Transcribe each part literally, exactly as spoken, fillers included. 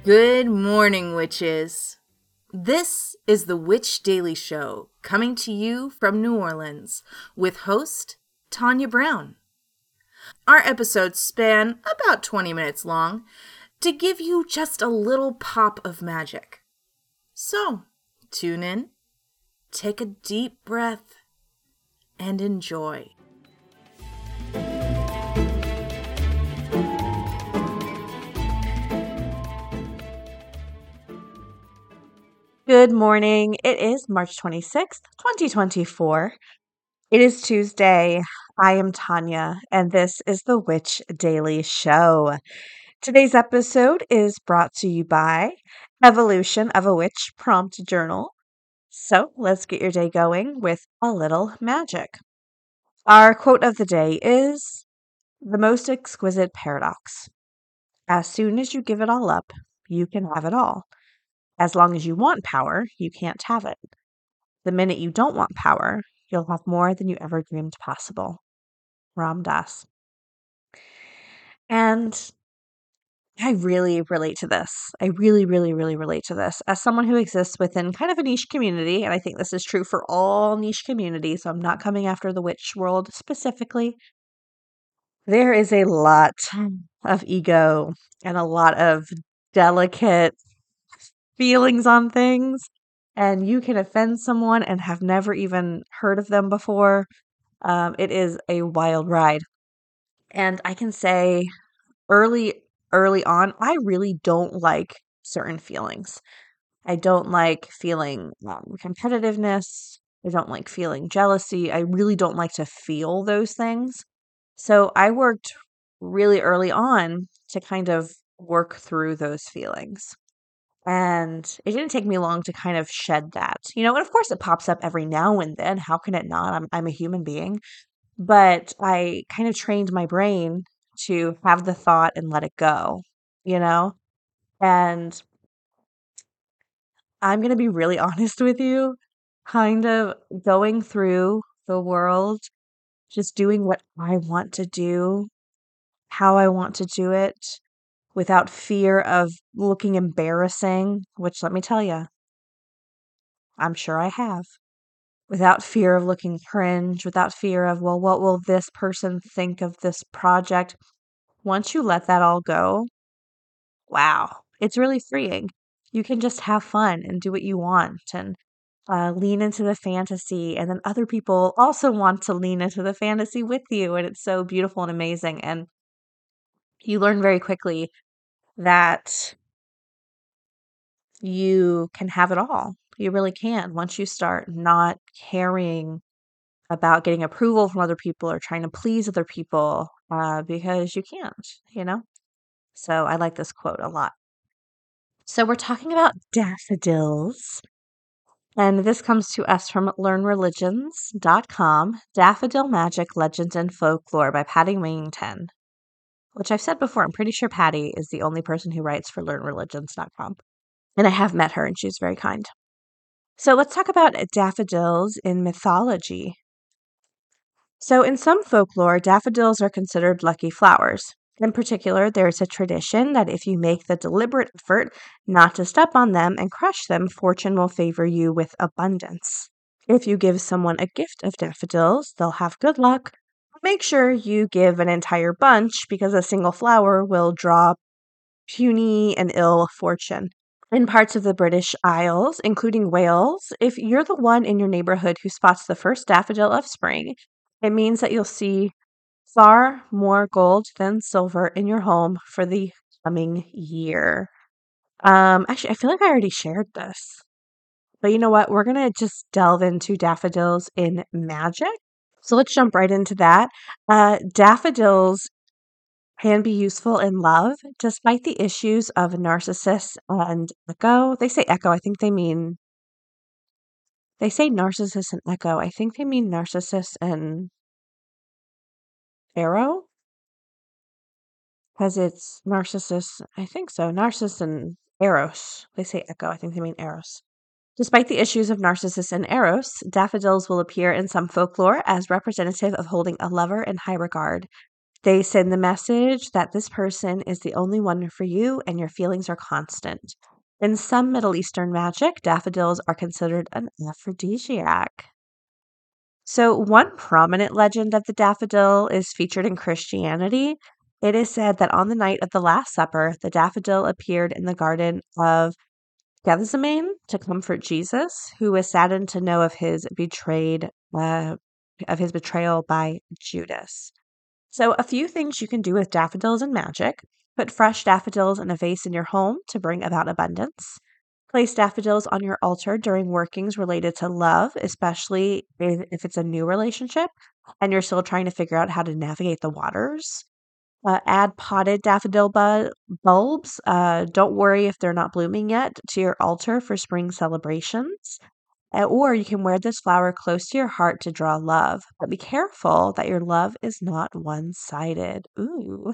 Good morning, witches. This is the Witch Daily Show, coming to you from New Orleans, with host Tanya Brown. Our episodes span about twenty minutes long to give you just a little pop of magic. So, tune in, take a deep breath, and enjoy. Good morning. It is March twenty-sixth, twenty twenty-four. It is Tuesday. I am Tanya, and this is the Witch Daily Show. Today's episode is brought to you by Evolution of a Witch Prompt Journal. So let's get your day going with a little magic. Our quote of the day is the most exquisite paradox. As soon as you give it all up, you can have it all. As long as you want power, you can't have it. The minute you don't want power, you'll have more than you ever dreamed possible. Ram Dass. And I really relate to this. I really, really, really relate to this. As someone who exists within kind of a niche community, and I think this is true for all niche communities, so I'm not coming after the witch world specifically, there is a lot of ego and a lot of delicate feelings on things, and you can offend someone and have never even heard of them before. Um, it is a wild ride. And I can say early, early on, I really don't like certain feelings. I don't like feeling um, competitiveness. I don't like feeling jealousy. I really don't like to feel those things. So I worked really early on to kind of work through those feelings. And it didn't take me long to kind of shed that, you know, and of course it pops up every now and then. How can it not? I'm, I'm a human being. But I kind of trained my brain to have the thought and let it go, you know? And I'm going to be really honest with you, kind of going through the world, just doing what I want to do, how I want to do it, without fear of looking embarrassing, which let me tell you, I'm sure I have. Without fear of looking cringe, without fear of, well, what will this person think of this project? Once you let that all go, wow, it's really freeing. You can just have fun and do what you want and uh, lean into the fantasy. And then other people also want to lean into the fantasy with you. And it's so beautiful and amazing. And you learn very quickly that you can have it all. You really can once you start not caring about getting approval from other people or trying to please other people uh, because you can't, you know? So I like this quote a lot. So we're talking about daffodils. And this comes to us from learn religions dot com, Daffodil Magic, Legends, and Folklore by Patty Wington, which I've said before. I'm pretty sure Patty is the only person who writes for learn religions dot com. And I have met her, and she's very kind. So let's talk about daffodils in mythology. So in some folklore, daffodils are considered lucky flowers. In particular, there is a tradition that if you make the deliberate effort not to step on them and crush them, fortune will favor you with abundance. If you give someone a gift of daffodils, they'll have good luck. Make sure you give an entire bunch because a single flower will draw puny and ill fortune. In parts of the British Isles, including Wales, if you're the one in your neighborhood who spots the first daffodil of spring, it means that you'll see far more gold than silver in your home for the coming year. Um, actually, I feel like I already shared this. But you know what? We're going to just delve into daffodils in magic. So let's jump right into that. Uh, daffodils can be useful in love, despite the issues of Narcissus and Echo. They say Echo, I think they mean, they say Narcissus and Echo. I think they mean Narcissus and Arrow. Because it's Narcissus, I think so. Narcissus and Eros. They say Echo, I think they mean Eros. Despite the issues of Narcissus and Eros, daffodils will appear in some folklore as representative of holding a lover in high regard. They send the message that this person is the only one for you and your feelings are constant. In some Middle Eastern magic, daffodils are considered an aphrodisiac. So, one prominent legend of the daffodil is featured in Christianity. It is said that on the night of the Last Supper, the daffodil appeared in the garden of Gethsemane to comfort Jesus, who was saddened to know of his betrayed uh, of his betrayal by Judas. So, a few things you can do with daffodils and magic: put fresh daffodils in a vase in your home to bring about abundance. Place daffodils on your altar during workings related to love, especially if if it's a new relationship and you're still trying to figure out how to navigate the waters. Uh, add potted daffodil bu- bulbs. Uh, don't worry if they're not blooming yet, to your altar for spring celebrations. Uh, Or you can wear this flower close to your heart to draw love. But be careful that your love is not one sided. Ooh.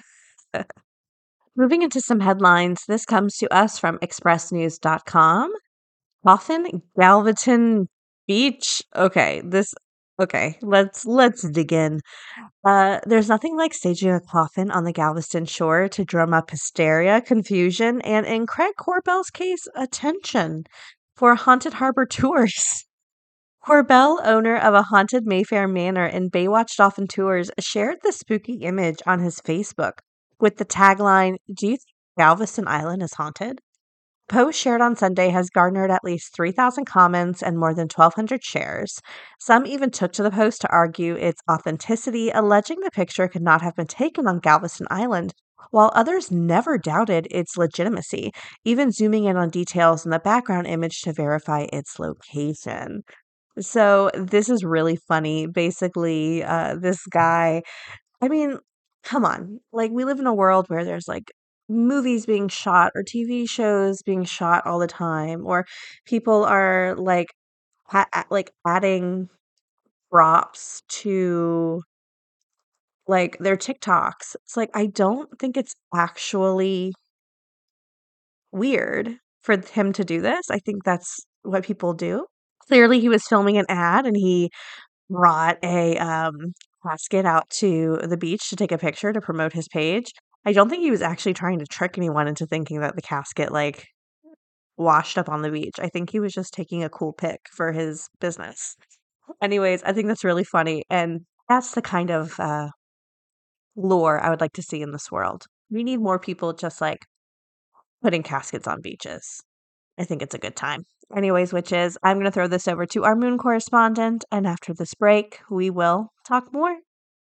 Moving into some headlines, this comes to us from express news dot com. Coffin Galveston Beach. Okay, this okay, let's let's dig in. Uh, there's nothing like staging a coffin on the Galveston shore to drum up hysteria, confusion, and in Craig Corbell's case, attention for haunted harbor tours. Corbell, owner of a haunted Mayfair Manor in Baywatch Dolphin Tours, shared the spooky image on his Facebook with the tagline, "Do you think Galveston Island is haunted?" Post shared on Sunday has garnered at least three thousand comments and more than twelve hundred shares. Some even took to the post to argue its authenticity, alleging the picture could not have been taken on Galveston Island, while others never doubted its legitimacy, even zooming in on details in the background image to verify its location. So this is really funny. Basically, uh, this guy, I mean, come on. Like, we live in a world where there's like movies being shot or T V shows being shot all the time, or people are like, ha- a- like adding props to like their TikToks. It's like, I don't think it's actually weird for him to do this. I think that's what people do. Clearly, he was filming an ad and he brought a um, casket out to the beach to take a picture to promote his page. I don't think he was actually trying to trick anyone into thinking that the casket like washed up on the beach. I think he was just taking a cool pic for his business. Anyways, I think that's really funny, and that's the kind of uh, lore I would like to see in this world. We need more people just like putting caskets on beaches. I think it's a good time. Anyways, witches, I'm going to throw this over to our moon correspondent, and after this break, we will talk more.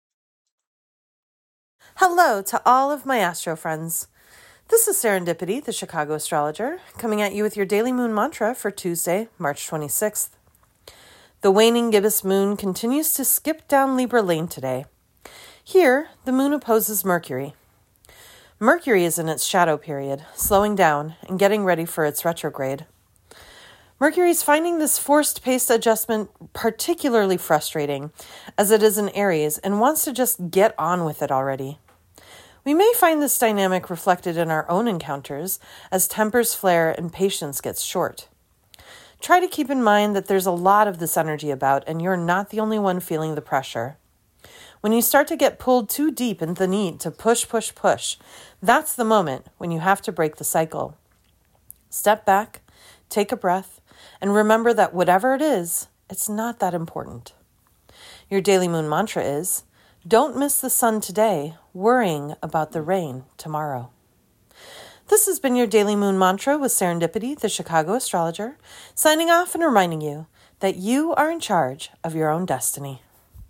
Hello to all of my astro friends. This is Serendipity, the Chicago astrologer, coming at you with your daily moon mantra for Tuesday, March twenty-sixth. The waning gibbous moon continues to skip down Libra lane today. Here, the moon opposes Mercury. Mercury is in its shadow period, slowing down and getting ready for its retrograde. Mercury's finding this forced-paced adjustment particularly frustrating, as it is in Aries and wants to just get on with it already. We may find this dynamic reflected in our own encounters as tempers flare and patience gets short. Try to keep in mind that there's a lot of this energy about, and you're not the only one feeling the pressure. When you start to get pulled too deep in the need to push, push, push, that's the moment when you have to break the cycle. Step back, take a breath, and remember that whatever it is, it's not that important. Your daily moon mantra is, don't miss the sun today, worrying about the rain tomorrow. This has been your daily moon mantra with Serendipity, the Chicago astrologer, signing off and reminding you that you are in charge of your own destiny.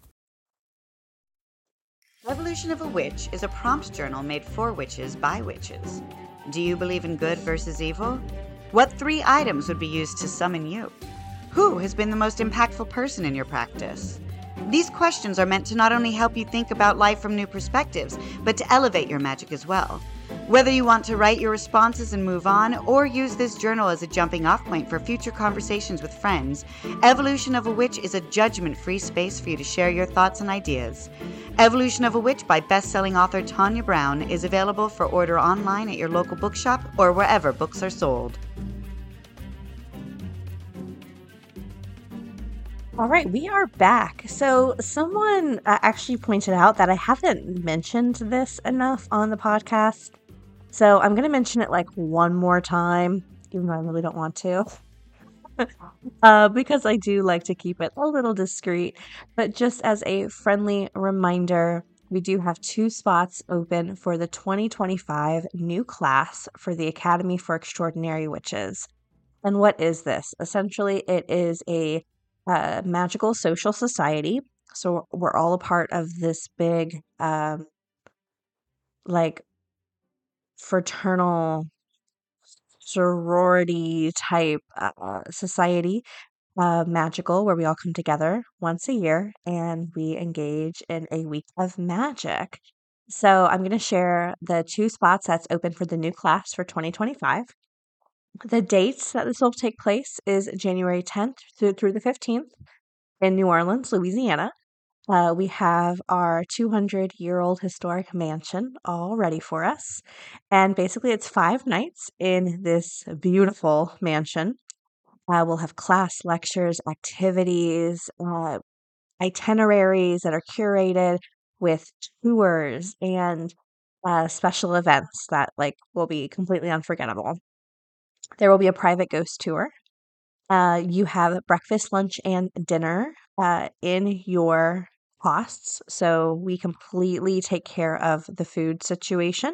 Evolution of a Witch is a prompt journal made for witches by witches. Do you believe in good versus evil? What three items would be used to summon you? Who has been the most impactful person in your practice? These questions are meant to not only help you think about life from new perspectives, but to elevate your magic as well. Whether you want to write your responses and move on, or use this journal as a jumping off point for future conversations with friends, Evolution of a Witch is a judgment-free space for you to share your thoughts and ideas. Evolution of a Witch by best-selling author Tanya Brown is available for order online at your local bookshop or wherever books are sold. All right, we are back. So, someone uh, actually pointed out that I haven't mentioned this enough on the podcast. So, I'm going to mention it like one more time, even though I really don't want to, uh, because I do like to keep it a little discreet. But just as a friendly reminder, we do have two spots open for the twenty twenty-five new class for the Academy for Extraordinary Witches. And what is this? Essentially, it is a uh, magical social society. So we're all a part of this big, um, like, fraternal sorority type uh, society, uh, magical, where we all come together once a year and we engage in a week of magic. So I'm going to share the two spots that's open for the new class for twenty twenty-five. The dates that this will take place is January tenth through, through the fifteenth in New Orleans, Louisiana. Uh, we have our two hundred year old historic mansion all ready for us. And basically, it's five nights in this beautiful mansion. Uh, we'll have class lectures, activities, uh, itineraries that are curated with tours and uh, special events that like will be completely unforgettable. There will be a private ghost tour. Uh, you have breakfast, lunch, and dinner uh, in your costs. So we completely take care of the food situation.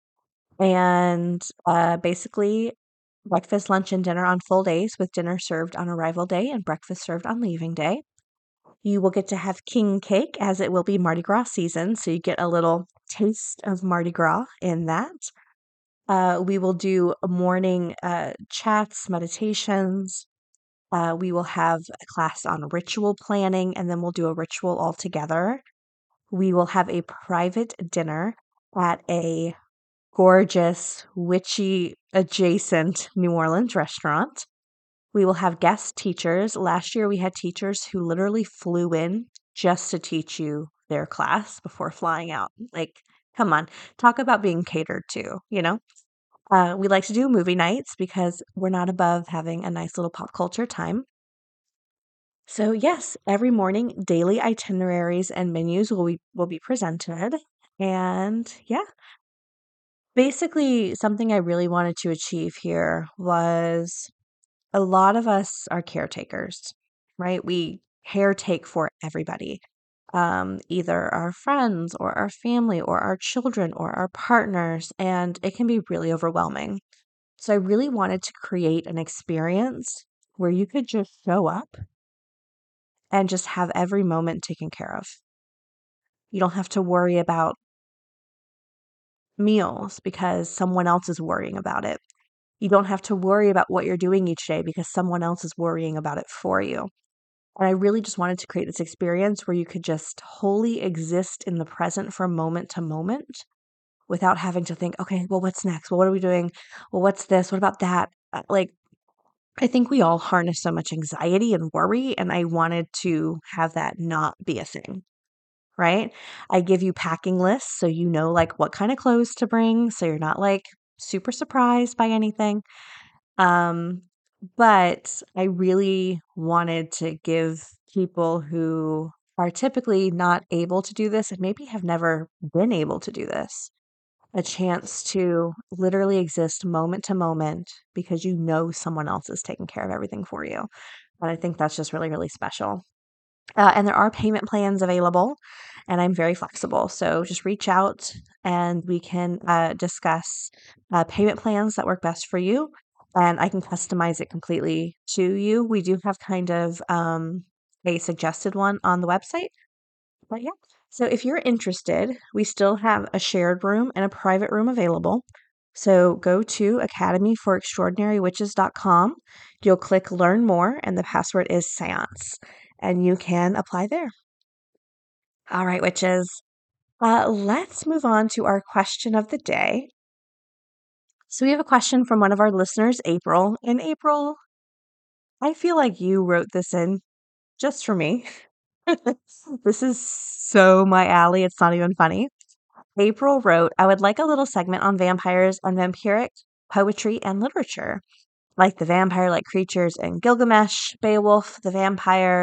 And uh, basically, breakfast, lunch, and dinner on full days, with dinner served on arrival day and breakfast served on leaving day. You will get to have king cake, as it will be Mardi Gras season. So you get a little taste of Mardi Gras in that. Uh, we will do morning uh, chats, meditations. Uh, we will have a class on ritual planning, and then we'll do a ritual all together. We will have a private dinner at a gorgeous, witchy adjacent New Orleans restaurant. We will have guest teachers. Last year, we had teachers who literally flew in just to teach you their class before flying out. Like, come on, talk about being catered to, you know? Uh, we like to do movie nights because we're not above having a nice little pop culture time. So yes, every morning, daily itineraries and menus will be, will be presented. And yeah, basically something I really wanted to achieve here was a lot of us are caretakers, right? We caretake for everybody, um, either our friends or our family or our children or our partners, and it can be really overwhelming. So I really wanted to create an experience where you could just show up and just have every moment taken care of. You don't have to worry about meals because someone else is worrying about it. You don't have to worry about what you're doing each day because someone else is worrying about it for you. And I really just wanted to create this experience where you could just wholly exist in the present from moment to moment without having to think, okay, well, what's next? Well, what are we doing? Well, what's this? What about that? Uh, Like, I think we all harness so much anxiety and worry, and I wanted to have that not be a thing, right? I give you packing lists so you know like what kind of clothes to bring, so you're not like super surprised by anything. Um, but I really wanted to give people who are typically not able to do this and maybe have never been able to do this a chance to literally exist moment to moment because you know someone else is taking care of everything for you. And I think that's just really, really special. Uh, and there are payment plans available, and I'm very flexible. So just reach out and we can uh, discuss uh, payment plans that work best for you. And I can customize it completely to you. We do have kind of um, a suggested one on the website. But yeah, so if you're interested, we still have a shared room and a private room available. So go to academy for extraordinary witches dot com. You'll click learn more, and the password is seance, and you can apply there. All right, witches, uh, let's move on to our question of the day. So we have a question from one of our listeners, April. And April, I feel like you wrote this in just for me. This is so my alley. It's not even funny. April wrote, I would like a little segment on vampires and vampiric poetry and literature, like the vampire like creatures in Gilgamesh, Beowulf, the vampire,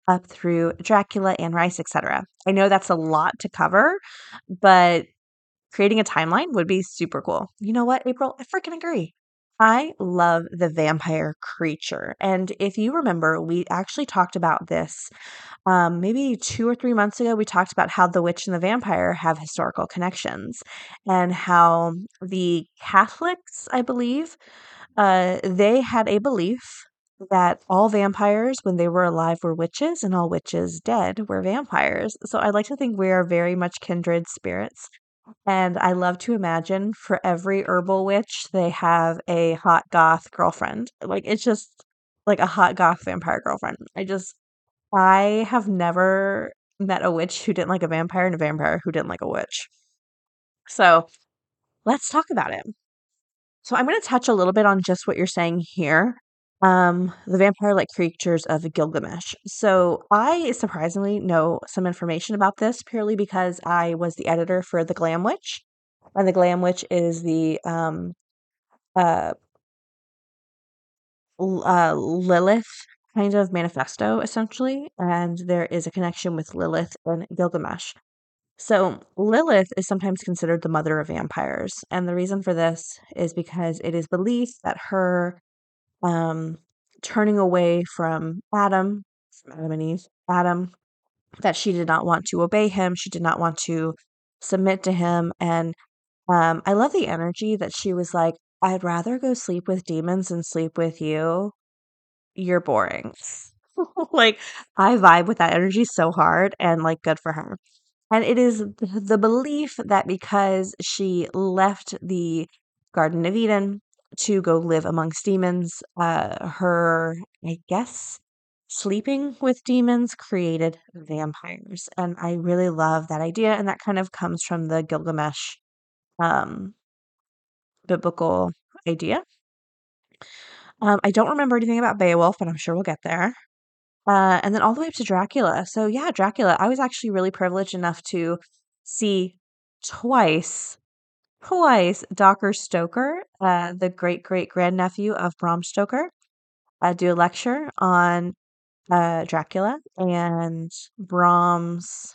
up through Dracula, Anne Rice, et cetera. I know that's a lot to cover, but creating a timeline would be super cool. You know what, April? I freaking agree. I love the vampire creature. And if you remember, we actually talked about this um, maybe two or three months ago. We talked about how the witch and the vampire have historical connections and how the Catholics, I believe, uh, they had a belief that all vampires, when they were alive, were witches, and all witches dead were vampires. So I like to think we are very much kindred spirits. And I love to imagine for every herbal witch, they have a hot goth girlfriend. Like, it's just like a hot goth vampire girlfriend. I just, I have never met a witch who didn't like a vampire and a vampire who didn't like a witch. So let's talk about it. So I'm going to touch a little bit on just what you're saying here. Um, the vampire-like creatures of Gilgamesh. So I surprisingly know some information about this purely because I was the editor for the Glam Witch, and the Glam Witch is the um, uh, L- uh, Lilith kind of manifesto essentially, and there is a connection with Lilith and Gilgamesh. So Lilith is sometimes considered the mother of vampires, and the reason for this is because it is believed that her um, turning away from Adam, from Adam and Eve, Adam, that she did not want to obey him. She did not want to submit to him. And um, I love the energy that she was like, I'd rather go sleep with demons than sleep with you. You're boring. Like, I vibe with that energy so hard, and like, good for her. And it is th- the belief that because she left the Garden of Eden to go live amongst demons, uh, her, I guess, sleeping with demons created vampires. And I really love that idea. And that kind of comes from the Gilgamesh um, biblical idea. Um, I don't remember anything about Beowulf, but I'm sure we'll get there. Uh, and then all the way up to Dracula. So yeah, Dracula. I was actually really privileged enough to see twice, twice Doctor Stoker, uh, the great great grandnephew of Bram Stoker, uh, do a lecture on uh, Dracula and Bram's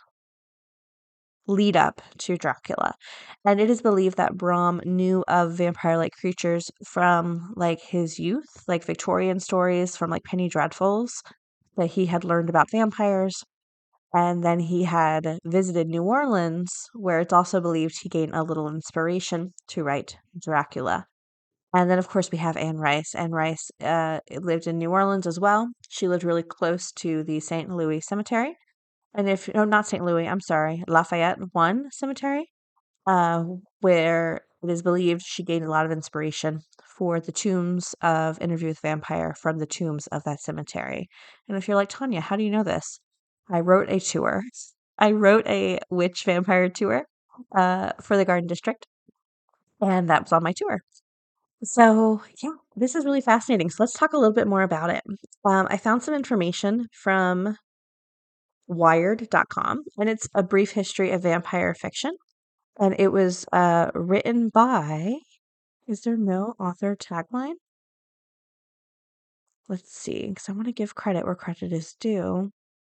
lead up to Dracula. And it is believed that Bram knew of vampire like creatures from like his youth, like Victorian stories from like Penny Dreadfuls, that he had learned about vampires. And then he had visited New Orleans, where it's also believed he gained a little inspiration to write Dracula. And then, of course, we have Anne Rice. Anne Rice uh, lived in New Orleans as well. She lived really close to the Saint Louis Cemetery. And if, no, not Saint Louis, I'm sorry, Lafayette One Cemetery, uh, where it is believed she gained a lot of inspiration for the tombs of Interview with Vampire from the tombs of that cemetery. And if you're like, Tanya, how do you know this? I wrote a tour. I wrote a witch vampire tour uh, for the Garden District, and that was on my tour. So, yeah, this is really fascinating. So, let's talk a little bit more about it. Um, I found some information from wired dot com, and it's a brief history of vampire fiction. And it was uh, written by, is there no author tagline? Let's see, because I want to give credit where credit is due.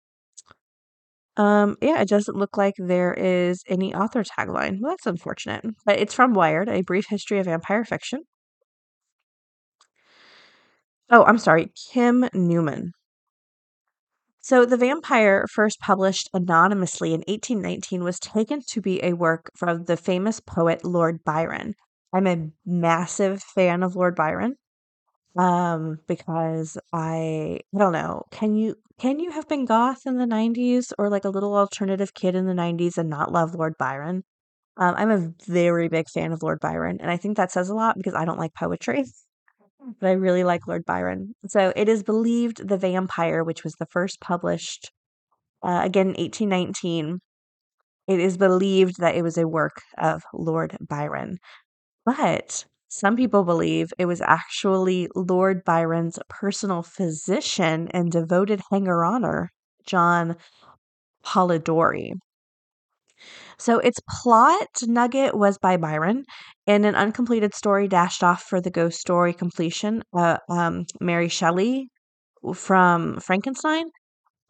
Um, yeah, it doesn't look like there is any author tagline. Well, that's unfortunate. But it's from Wired, A Brief History of Vampire Fiction. Oh, I'm sorry, Kim Newman. So, The Vampire, first published anonymously in eighteen nineteen, was taken to be a work from the famous poet Lord Byron. I'm a massive fan of Lord Byron. Um, because I I don't know, can you can you have been goth in the nineties or like a little alternative kid in the nineties and not love Lord Byron? Um, I'm a very big fan of Lord Byron, and I think that says a lot because I don't like poetry, but I really like Lord Byron. So it is believed The Vampire, which was the first published, uh, again in eighteen nineteen, it is believed that it was a work of Lord Byron. But some people believe it was actually Lord Byron's personal physician and devoted hanger-oner, John Polidori. So its plot nugget was by Byron in an uncompleted story dashed off for the ghost story completion, uh, um, Mary Shelley from Frankenstein.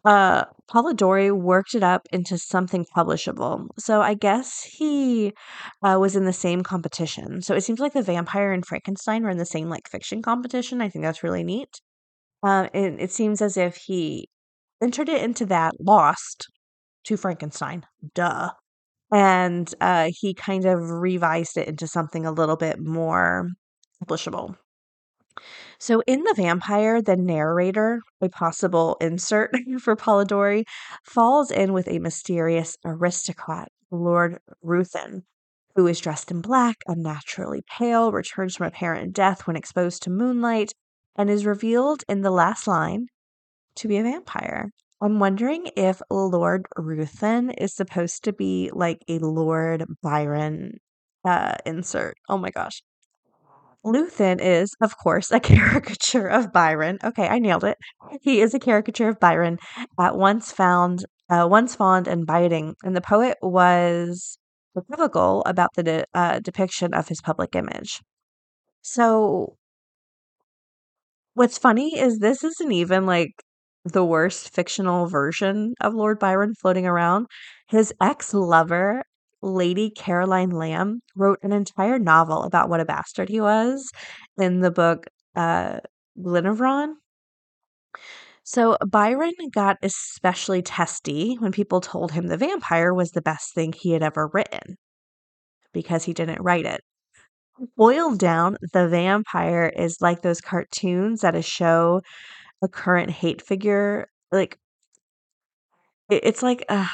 uh, Polidori worked it up into something publishable. So I guess he uh, was in the same competition. So it seems like the vampire and Frankenstein were in the same like fiction competition. I think that's really neat. Uh, and it seems as if he entered it into that, lost to Frankenstein, duh. And uh, he kind of revised it into something a little bit more publishable. So in The Vampire, the narrator, a possible insert for Polidori, falls in with a mysterious aristocrat, Lord Ruthven, who is dressed in black, unnaturally pale, returns from apparent death when exposed to moonlight, and is revealed in the last line to be a vampire. I'm wondering if Lord Ruthven is supposed to be like a Lord Byron uh, insert. Oh my gosh. Luthen is, of course, a caricature of Byron. Okay, I nailed it. He is a caricature of Byron, at once found, uh, once fond and biting, and the poet was equivocal about the de- uh, depiction of his public image. So, what's funny is this isn't even like the worst fictional version of Lord Byron floating around. His ex lover, Lady Caroline Lamb, wrote an entire novel about what a bastard he was in the book uh, Glenarvon. So Byron got especially testy when people told him The Vampire was the best thing he had ever written because he didn't write it. Boiled down, The Vampire is like those cartoons that show a current hate figure. Like it, it's like uh,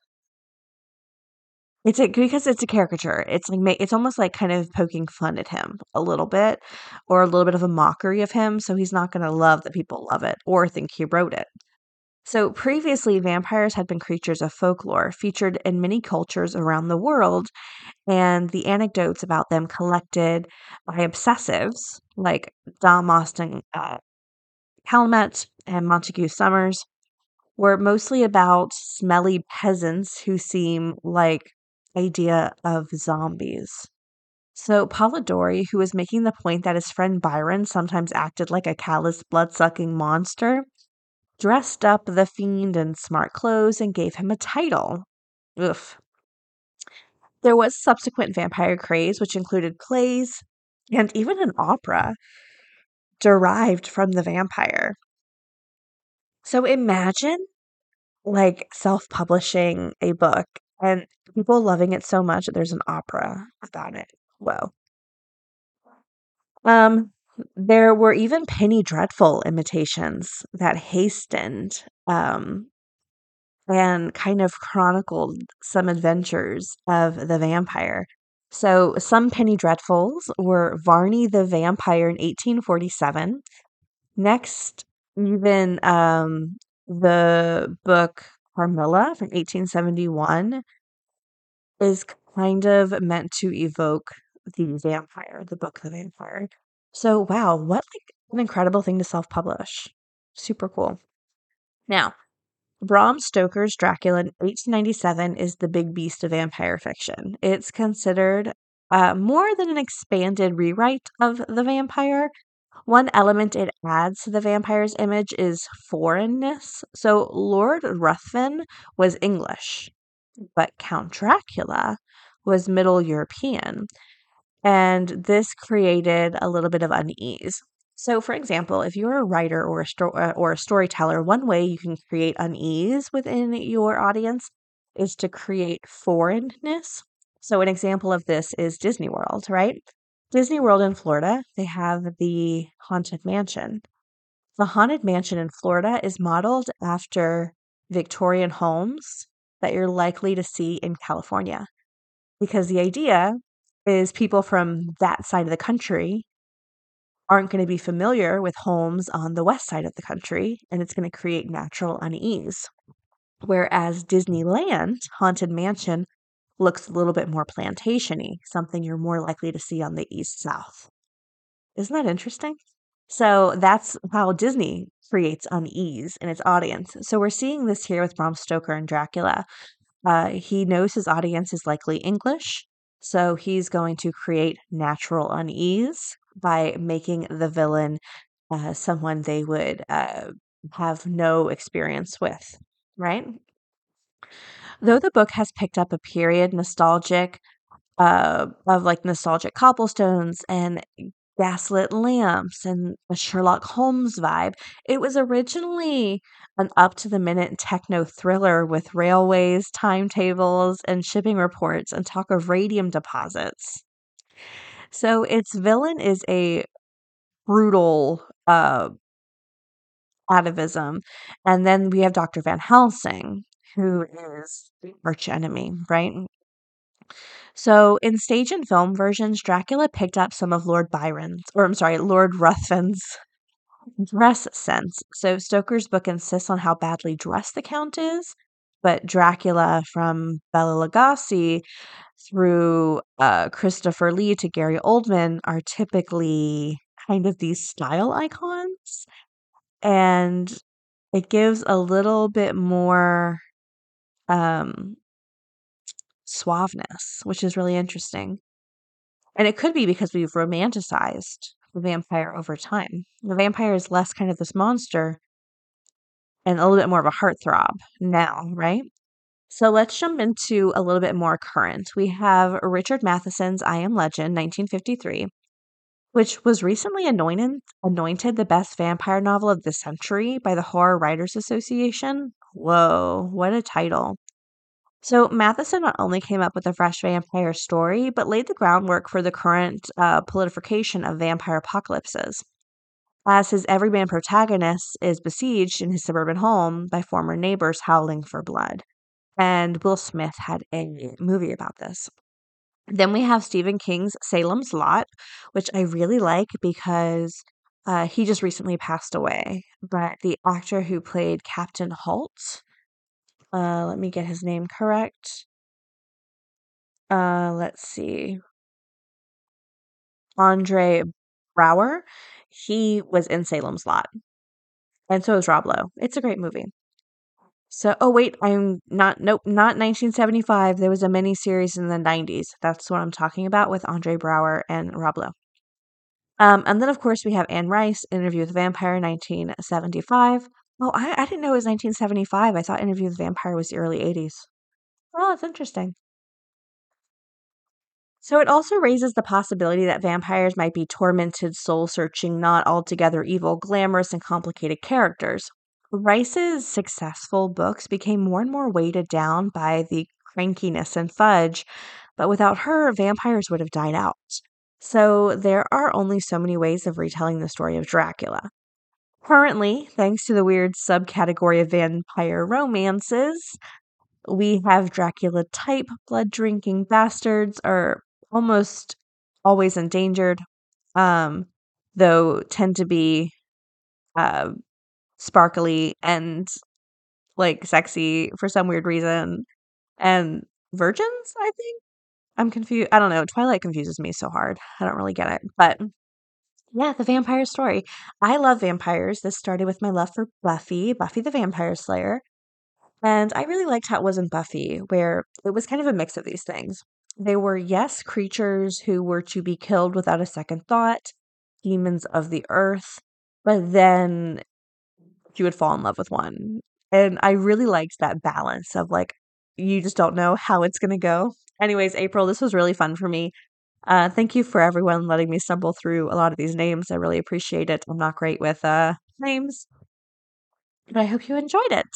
it's a, because it's a caricature. It's like ma- it's almost like kind of poking fun at him a little bit, or a little bit of a mockery of him. So he's not going to love that people love it or think he wrote it. So previously, vampires had been creatures of folklore featured in many cultures around the world, and the anecdotes about them collected by obsessives like Dom Austin uh, Calmet and Montague Summers were mostly about smelly peasants who seem like idea of zombies. So Polidori, who was making the point that his friend Byron sometimes acted like a callous, blood-sucking monster, dressed up the fiend in smart clothes and gave him a title. Oof. There was subsequent vampire craze, which included plays and even an opera derived from the vampire. So imagine like self-publishing a book and people loving it so much that there's an opera about it. Whoa. Um, there were even Penny Dreadful imitations that hastened um, and kind of chronicled some adventures of the vampire. So some Penny Dreadfuls were Varney the Vampire in eighteen forty-seven. Next, even um, the book Carmilla from eighteen seventy-one is kind of meant to evoke the vampire, the book The Vampire. So, wow, what like an incredible thing to self-publish. Super cool. Now, Bram Stoker's Dracula in eighteen ninety-seven is the big beast of vampire fiction. It's considered uh, more than an expanded rewrite of the vampire. One element it adds to the vampire's image is foreignness. So Lord Ruthven was English, but Count Dracula was Middle European. And this created a little bit of unease. So, for example, if you're a writer or a, sto- uh, or a storyteller, one way you can create unease within your audience is to create foreignness. So, an example of this is Disney World, right? Disney World in Florida, they have the Haunted Mansion. The Haunted Mansion in Florida is modeled after Victorian homes that you're likely to see in California. Because the idea is people from that side of the country aren't going to be familiar with homes on the west side of the country, and it's going to create natural unease. Whereas Disneyland Haunted Mansion looks a little bit more plantation-y, something you're more likely to see on the east south. Isn't that interesting? So that's how Disney creates unease in its audience. So we're seeing this here with Bram Stoker and Dracula. Uh, he knows his audience is likely English, so he's going to create natural unease by making the villain uh, someone they would uh, have no experience with, right? Though the book has picked up a period nostalgic uh, of like nostalgic cobblestones and gaslit lamps and a Sherlock Holmes vibe, it was originally an up to the minute techno thriller with railways, timetables, and shipping reports and talk of radium deposits. So its villain is a brutal uh, atavism. And then we have Doctor Van Helsing, who is the arch enemy, right? So in stage and film versions, Dracula picked up some of Lord Byron's, or I'm sorry, Lord Ruthven's dress sense. So Stoker's book insists on how badly dressed the Count is, but Dracula from Bela Lugosi through uh, Christopher Lee to Gary Oldman are typically kind of these style icons. And it gives a little bit more um, suaveness, which is really interesting. And it could be because we've romanticized the vampire over time. The vampire is less kind of this monster and a little bit more of a heartthrob now, right? So let's jump into a little bit more current. We have Richard Matheson's I Am Legend, nineteen fifty-three, which was recently anointed, anointed the best vampire novel of the century by the Horror Writers Association. Whoa, what a title. So Matheson not only came up with a fresh vampire story, but laid the groundwork for the current uh, proliferation of vampire apocalypses. As his everyman protagonist is besieged in his suburban home by former neighbors howling for blood. And Will Smith had a movie about this. Then we have Stephen King's Salem's Lot, which I really like because uh, he just recently passed away. But the actor who played Captain Holt, uh, let me get his name correct. Uh, let's see. Andre Braugher, he was in Salem's Lot. And so is Rob Lowe. It's a great movie. So, oh wait, I'm not, nope, not nineteen seventy-five. There was a mini series in the nineties. That's what I'm talking about with Andre Braugher and Rob Lowe. Um, and then, of course, we have Anne Rice, Interview with the Vampire, nineteen seventy-five. Oh, I, I didn't know it was nineteen seventy-five. I thought Interview with the Vampire was the early eighties. Oh, that's interesting. So it also raises the possibility that vampires might be tormented, soul-searching, not altogether evil, glamorous, and complicated characters. Rice's successful books became more and more weighted down by the crankiness and fudge, but without her, vampires would have died out. So there are only so many ways of retelling the story of Dracula. Currently, thanks to the weird subcategory of vampire romances, we have Dracula type blood-drinking bastards are almost always endangered, um, though tend to be uh, sparkly and like sexy for some weird reason. And virgins, I think? I'm confused. I don't know. Twilight confuses me so hard. I don't really get it. But yeah, the vampire story. I love vampires. This started with my love for Buffy, Buffy the Vampire Slayer. And I really liked how it was in Buffy, where it was kind of a mix of these things. They were, yes, creatures who were to be killed without a second thought, demons of the earth, but then you would fall in love with one. And I really liked that balance of like, you just don't know how it's going to go. Anyways, April, this was really fun for me. Uh, thank you for everyone letting me stumble through a lot of these names. I really appreciate it. I'm not great with uh, names, but I hope you enjoyed it.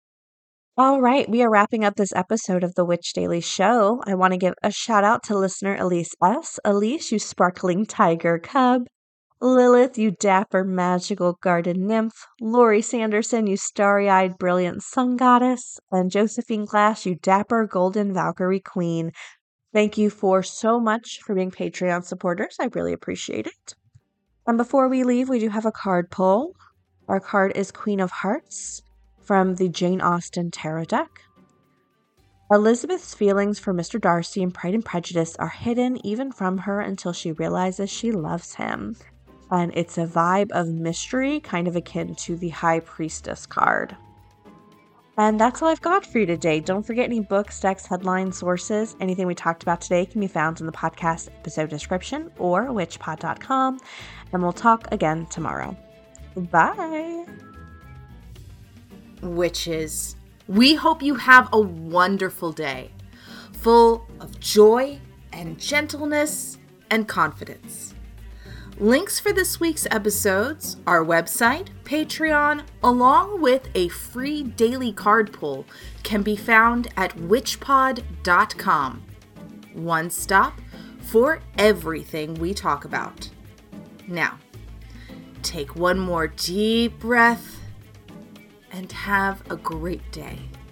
All right, we are wrapping up this episode of the Witch Daily Show. I want to give a shout out to listener Elise S. Elise, you sparkling tiger cub. Lilith, you dapper magical garden nymph. Lori Sanderson, you starry-eyed brilliant sun goddess. And Josephine Glass, you dapper golden Valkyrie queen. Thank you for so much for being Patreon supporters. I really appreciate it. And before we leave, we do have a card pull. Our card is Queen of Hearts from the Jane Austen Tarot deck. Elizabeth's feelings for Mister Darcy in Pride and Prejudice are hidden even from her until she realizes she loves him. And it's a vibe of mystery, kind of akin to the High Priestess card. And that's all I've got for you today. Don't forget any books, decks, headlines, sources. Anything we talked about today can be found in the podcast episode description or witch pod dot com. And we'll talk again tomorrow. Bye! witches, we hope you have a wonderful day, full of joy and gentleness and confidence. Links for this week's episodes, our website, Patreon, along with a free daily card pull can be found at witch pod dot com. One stop for everything we talk about. Now, take one more deep breath and have a great day.